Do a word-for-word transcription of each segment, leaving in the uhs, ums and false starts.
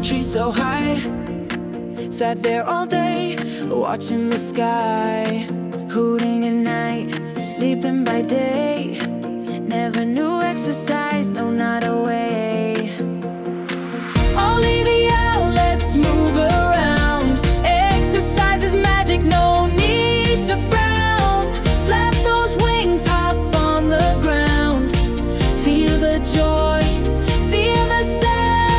tree so high. Sat there all day, watching the sky. Hooting at night, sleeping by day. Never knew exercise, no, not a way. Only the outlets move around. Exercise is magic, no need to frown. Flap those wings, hop on the ground. Feel the joy, feel the sound.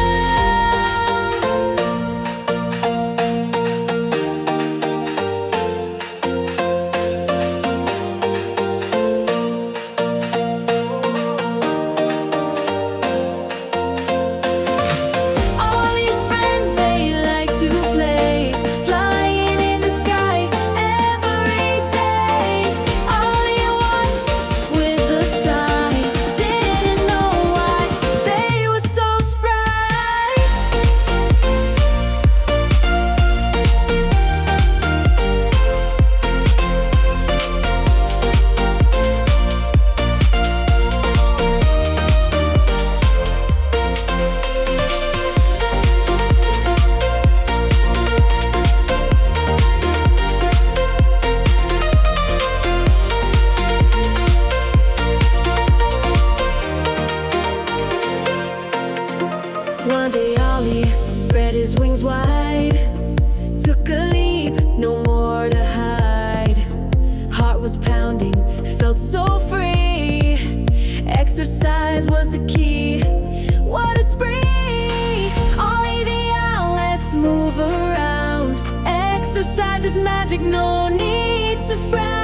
One day Ollie spread his wings wide, took a leap, no more to hide. Heart was pounding, felt so free. Exercise was the key. What a spree! Ollie the owl, let's move around. Exercise is magic, no need to frown.